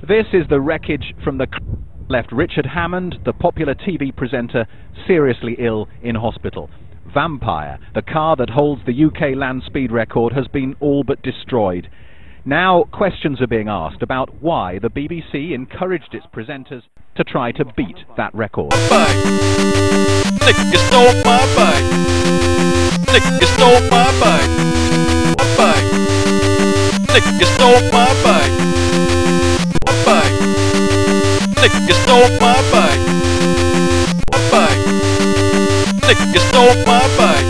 This is the wreckage from the left Richard Hammond, the popular TV presenter, seriously ill in hospital. Vampire, the car that holds the UK land speed record, has been all but destroyed. Now questions are being asked about why the BBC encouraged its presenters to try to beat that record. Nick, you stole my bike. Nick, you stole my bike. What bike? Nick, you stole my bike. What bike? Nick, you stole my bike. What bike? Nick, you stole my bike.